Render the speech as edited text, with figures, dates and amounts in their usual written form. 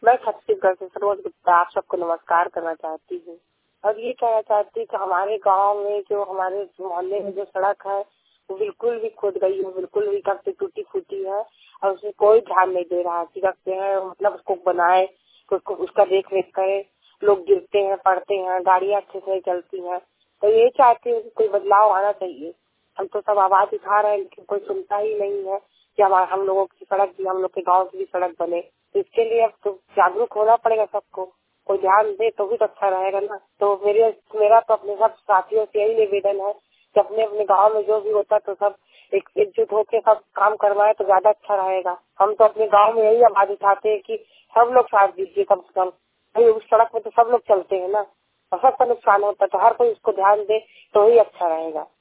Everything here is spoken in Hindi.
मैं छत्तीसगढ़ से सरोज गुप्ता आप सबको नमस्कार करना चाहती हूँ और ये कहना चाहती हूँ कि हमारे गांव में जो हमारे मोहल्ले में जो सड़क है वो बिल्कुल भी खुद गई है, बिल्कुल भी कब से टूटी फूटी है और उसमें कोई ध्यान नहीं दे रहा है। रखते हैं मतलब उसको बनाए, उसको उसका देख रेख करे। लोग गिरते हैं, पड़ते हैं, गाड़ियाँ अच्छे से नहीं चलती हैं। तो ये चाहते हैं कि कोई बदलाव आना चाहिए। हम तो सब आवाज उठा रहे हैं लेकिन कोई सुनता ही नहीं है कि हम लोगों की सड़क भी, हम लोग के गाँव की भी सड़क बने। तो इसके लिए अब तो जागरूक होना पड़ेगा सबको। कोई ध्यान दे तो भी तो अच्छा रहेगा ना। तो मेरा तो अपने सब साथियों से यही निवेदन है कि अपने अपने गांव में जो भी होता तो सब एकजुट होकर सब काम करवाए तो ज्यादा अच्छा रहेगा। हम तो अपने गांव में यही आवाज उठाते हैं कि सब लोग साथ दीजिए कम से कम। भाई उस सड़क में तो सब लोग चलते हैं ना और सबका नुकसान होता है, तो हर कोई उसको ध्यान दे तो ही अच्छा रहेगा।